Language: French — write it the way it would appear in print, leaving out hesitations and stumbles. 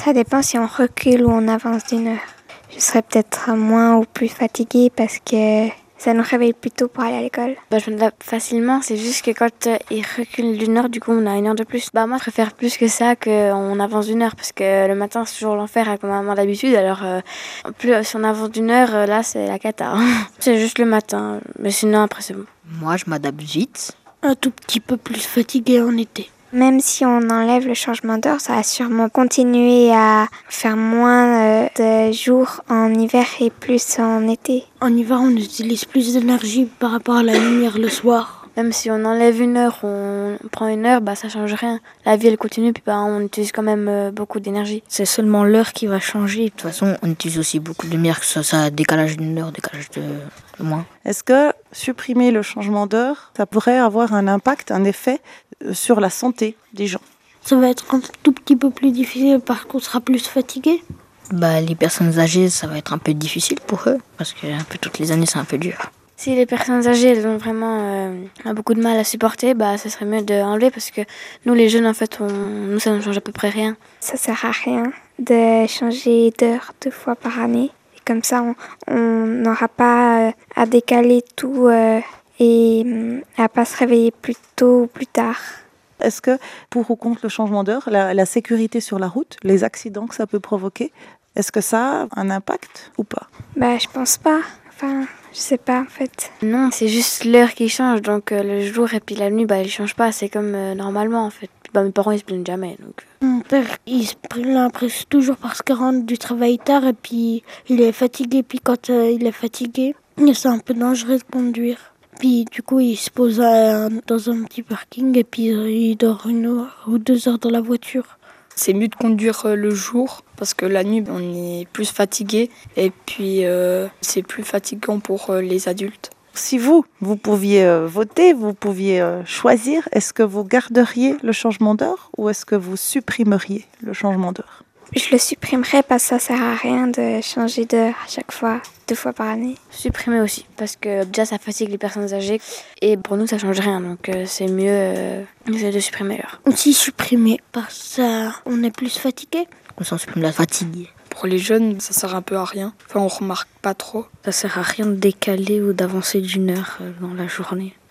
Ça dépend si on recule ou on avance d'une heure. Je serais peut-être moins ou plus fatiguée parce que ça nous réveille plus tôt pour aller à l'école. Je m'adapte facilement, c'est juste que quand il recule d'une heure, du coup on a une heure de plus. Moi je préfère plus que ça qu'on avance d'une heure parce que le matin c'est toujours l'enfer avec ma maman d'habitude. Alors plus si on avance d'une heure, là c'est la cata. C'est juste le matin, mais sinon après c'est bon. Moi je m'adapte vite. Un tout petit peu plus fatigué en été. Même si on enlève le changement d'heure, ça va sûrement continuer à faire moins de jours en hiver et plus en été. En hiver, on utilise plus d'énergie par rapport à la lumière le soir. Même si on enlève une heure, on prend une heure, ça change rien. La vie elle continue, puis on utilise quand même beaucoup d'énergie. C'est seulement l'heure qui va changer. De toute façon, on utilise aussi beaucoup de lumière, que ce soit décalage d'une heure, décalage de moins. Est-ce que supprimer le changement d'heure, ça pourrait avoir un impact, un effet sur la santé des gens? Ça va être un tout petit peu plus difficile parce qu'on sera plus fatigué. Les personnes âgées, ça va être un peu difficile pour eux, parce que un peu toutes les années, c'est un peu dur. Si les personnes âgées elles ont vraiment beaucoup de mal à supporter, ça serait mieux d'enlever parce que nous les jeunes en fait, nous ça ne change à peu près rien. Ça sert à rien de changer d'heure 2 fois par année. Et comme ça, on n'aura pas à décaler tout et à pas se réveiller plus tôt ou plus tard. Est-ce que pour ou contre le changement d'heure, la sécurité sur la route, les accidents que ça peut provoquer, est-ce que ça a un impact ou pas? Je pense pas. Enfin, je sais pas en fait. Non, c'est juste l'heure qui change, donc le jour et puis la nuit, ils changent pas, c'est comme normalement en fait. Mes parents ils se plaignent jamais. Donc. Mon père, il se plaint presque toujours parce qu'il rentre du travail tard et puis il est fatigué. Puis quand il est fatigué, c'est un peu dangereux de conduire. Puis du coup, il se pose dans un petit parking et puis il dort 1 heure ou 2 heures dans la voiture. C'est mieux de conduire le jour parce que la nuit, on est plus fatigué et puis c'est plus fatigant pour les adultes. Si vous pouviez voter, vous pouviez choisir, est-ce que vous garderiez le changement d'heure ou est-ce que vous supprimeriez le changement d'heure? Je le supprimerais parce que ça sert à rien de changer d'heure à chaque fois, 2 fois par année. Supprimer aussi, parce que déjà ça fatigue les personnes âgées et pour nous ça change rien, donc c'est mieux de supprimer l'heure. Aussi supprimer parce qu'on est plus fatigué. Comme ça, on supprime la fatigue. Pour les jeunes, ça sert un peu à rien. Enfin, on remarque pas trop. Ça sert à rien de décaler ou d'avancer d'1 heure dans la journée.